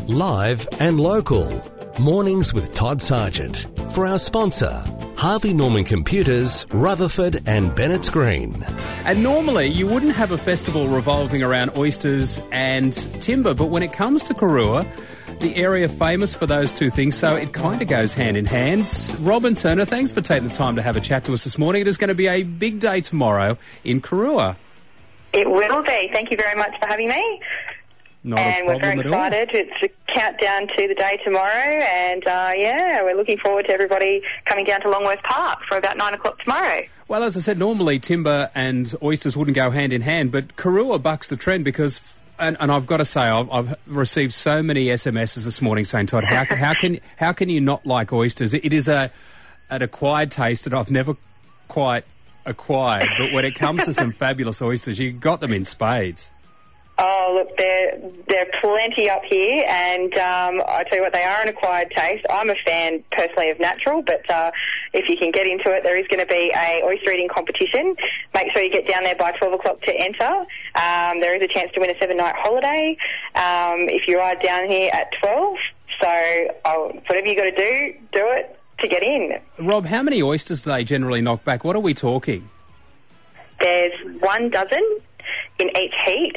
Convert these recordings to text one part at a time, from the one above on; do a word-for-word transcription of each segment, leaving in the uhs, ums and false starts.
Live and local. Mornings with Todd Sargent. For our sponsor, Harvey Norman Computers, Rutherford and Bennett's Green. And normally you wouldn't have a festival revolving around oysters and timber, but when it comes to Karua, the area famous for those two things, so it kind of goes hand in hand. Robin Turner, thanks for taking the time to have a chat to us this morning. It is going to be a big day tomorrow in Karua. It will be. Thank you very much for having me. Not and a we're problem very excited. It's the countdown to the day tomorrow, and uh, yeah, we're looking forward to everybody coming down to Longworth Park for about nine o'clock tomorrow. Well, as I said, normally timber and oysters wouldn't go hand in hand, but Karua bucks the trend because, and, and I've got to say, I've, I've received so many S M Ses this morning saying, Todd, how, how can how can you not like oysters? It, it is a an acquired taste that I've never quite acquired, but when it comes to some fabulous oysters, you got them in spades. Oh, look, there there are plenty up here, and um, I tell you what, they are an acquired taste. I'm a fan, personally, of natural, but uh, if you can get into it, there is going to be a oyster eating competition. Make sure you get down there by twelve o'clock to enter. Um, there is a chance to win a seven-night holiday um, if you are down here at twelve. So oh, whatever you got to do, do it to get in. Rob, how many oysters do they generally knock back? What are we talking? There's one dozen in each heat,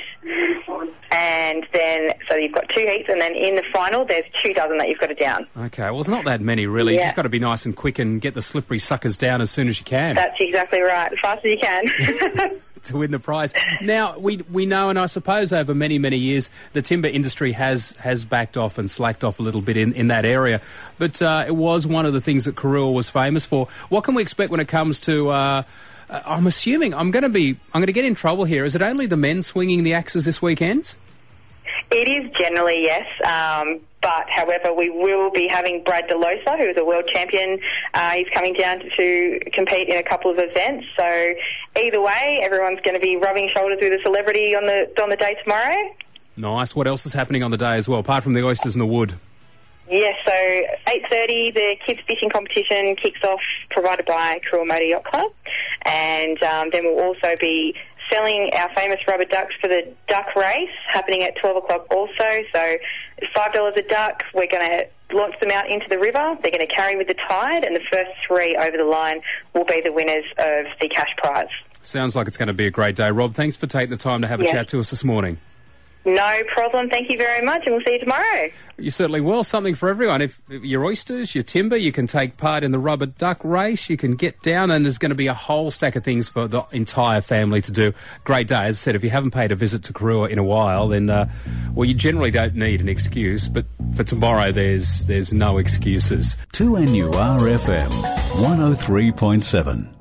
and then so you've got two heats, and then in the final there's two dozen that you've got to down. Okay, well, it's not that many really. Yeah. You've just got to be nice and quick and get the slippery suckers down as soon as you can. That's exactly right, as fast as you can. To win the prize. Now, we we know, and I suppose over many, many years, the timber industry has has backed off and slacked off a little bit in, in that area. But uh, it was one of the things that Karua was famous for. What can we expect when it comes to... Uh, uh, I'm assuming, I'm going to be... I'm going to get in trouble here. Is it only the men swinging the axes this weekend? It is generally, yes. Um, but, however, we will be having Brad DeLosa, who is a world champion. Uh, he's coming down to compete in a couple of events. So, either way, everyone's going to be rubbing shoulders with a celebrity on the on the day tomorrow. Nice. What else is happening on the day as well, apart from the oysters and the wood? Yes, so eight thirty, the kids fishing competition kicks off, provided by Karua Motor Yacht Club. And um, then we'll also be selling our famous rubber ducks for the duck race, happening at twelve o'clock also. So it's five dollars a duck. We're going to launch them out into the river. They're going to carry with the tide, and the first three over the line will be the winners of the cash prize. Sounds like it's going to be a great day. Rob, thanks for taking the time to have a yes. chat to us this morning. No problem. Thank you very much, and we'll see you tomorrow. You certainly will. Something for everyone. If, if your oysters, your timber, you can take part in the rubber duck race. You can get down, and there's going to be a whole stack of things for the entire family to do. Great day. As I said, if you haven't paid a visit to Karua in a while, then, uh, well, you generally don't need an excuse, but for tomorrow, there's, there's no excuses. two N U R F M, one oh three point seven.